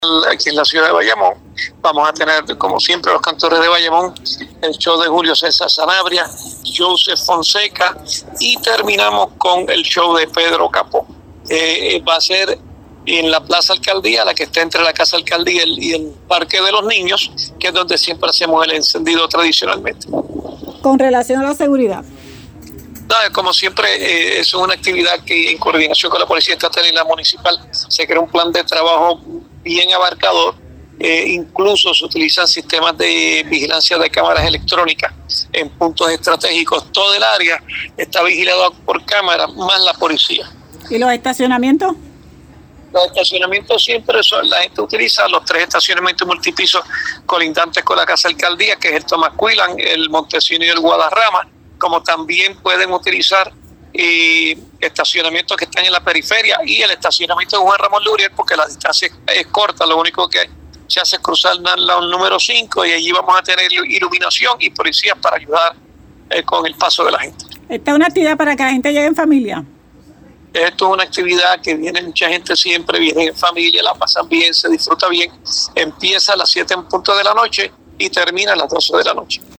aquí en la ciudad de Bayamón. Vamos a tener, como siempre, los cantores de Bayamón, el show de Julio César Sanabria, Joseph Fonseca, y terminamos con el show de Pedro Capó. Va a ser en la Plaza Alcaldía, la que está entre la Casa Alcaldía y el Parque de los Niños, que es donde siempre hacemos el encendido tradicionalmente. Con relación a la seguridad. Como siempre, es una actividad que en coordinación con la Policía Estatal y la Municipal se crea un plan de trabajo bien abarcador. Incluso se utilizan sistemas de vigilancia de cámaras electrónicas en puntos estratégicos. Todo el área está vigilado por cámaras, más la policía. ¿Y los estacionamientos? Los estacionamientos siempre la gente utiliza los 3 estacionamientos multipisos colindantes con la Casa Alcaldía, que es el Thomas Quillan, el Montesino y el Guadarrama, como también pueden utilizar estacionamientos que están en la periferia y el estacionamiento de Juan Ramón Luriel, porque la distancia es corta, lo único que se hace es cruzar la número 5 y allí vamos a tener iluminación y policías para ayudar con el paso de la gente. ¿Esta es una actividad para que la gente llegue en familia? Esto es una actividad que viene mucha gente siempre, viene en familia, la pasan bien, se disfruta bien. Empieza a las 7 en punto de la noche y termina a las 12 de la noche.